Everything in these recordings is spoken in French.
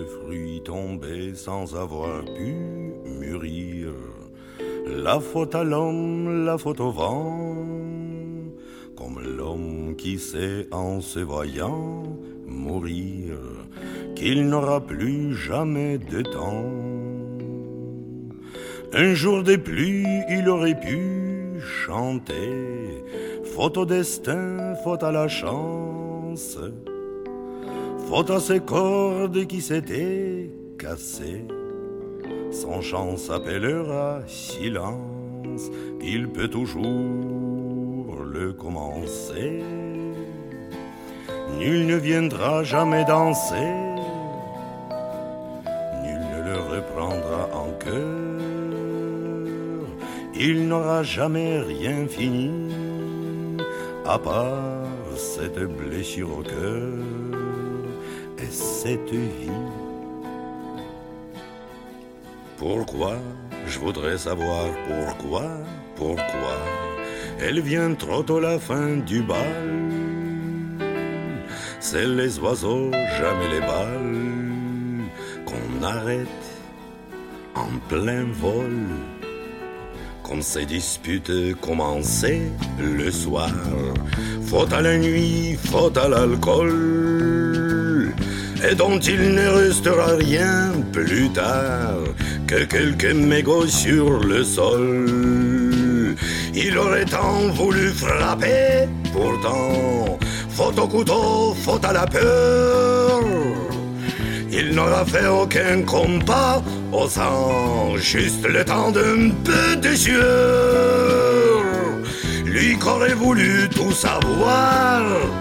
le fruit tombé sans avoir pu mûrir. La faute à l'homme, la faute au vent, comme l'homme qui sait en se voyant mourir qu'il n'aura plus jamais de temps. Un jour de pluie, il aurait pu chanter, faute au destin, faute à la chance, faute à ces cordes qui s'étaient cassées. Son chant s'appellera silence, il peut toujours le commencer. Nul ne viendra jamais danser, nul ne le reprendra en cœur. Il n'aura jamais rien fini, à part cette blessure au cœur et cette vie. Pourquoi, je voudrais savoir pourquoi elle vient trop tôt la fin du bal. C'est les oiseaux, jamais les balles, qu'on arrête en plein vol. Comme ces disputes commençaient le soir, faute à la nuit, faute à l'alcool, et dont il ne restera rien plus tard que quelques mégots sur le sol. Il aurait tant voulu frapper, pourtant, faute au couteau, faute à la peur. Il n'aura fait aucun compas au sang, juste le temps d'un peu de sueur. Lui qu'aurait voulu tout savoir,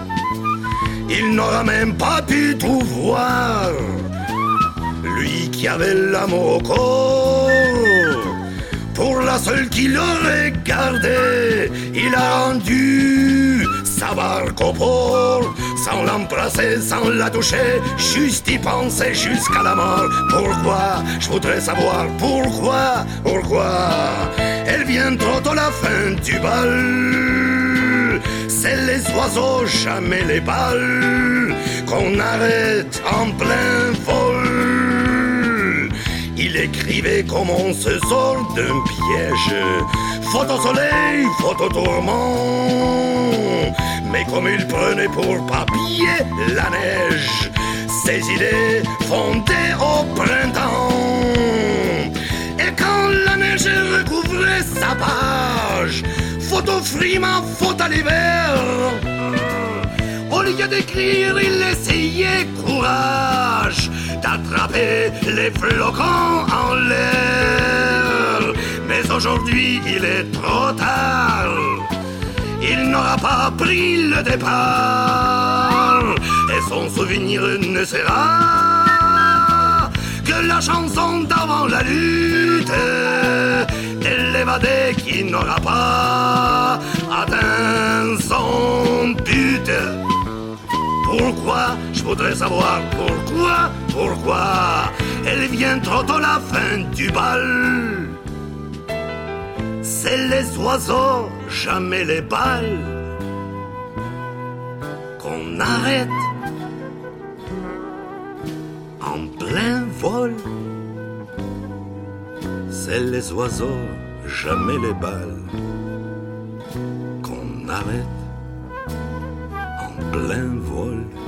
il n'aura même pas pu tout voir. Lui qui avait l'amour au corps, pour la seule qu'il aurait gardée, il a rendu sa barque au port, sans l'embrasser, sans la toucher, juste y penser jusqu'à la mort. Pourquoi, je voudrais savoir pourquoi elle vient trop tôt la fin du bal. C'est les oiseaux, jamais les balles, qu'on arrête en plein vol. Il écrivait comme on se sort d'un piège, faute au soleil, faute au tourment. Mais comme il prenait pour papier la neige, ses idées fondaient au printemps. Et quand la neige recouvrait sa page, faute au frima, faute à l'hiver, au lieu d'écrire, il essayait courage d'attraper les flocons en l'air. Mais aujourd'hui, il est trop tard. Il n'aura pas pris le départ, et son souvenir ne sera que la chanson d'avant la lutte, de l'évadé qui n'aura pas atteint son but. Pourquoi, je voudrais savoir pourquoi elle vient trop tôt la fin du bal. C'est les oiseaux, jamais les balles, qu'on arrête en plein vol. C'est les oiseaux, jamais les balles, qu'on arrête en plein vol.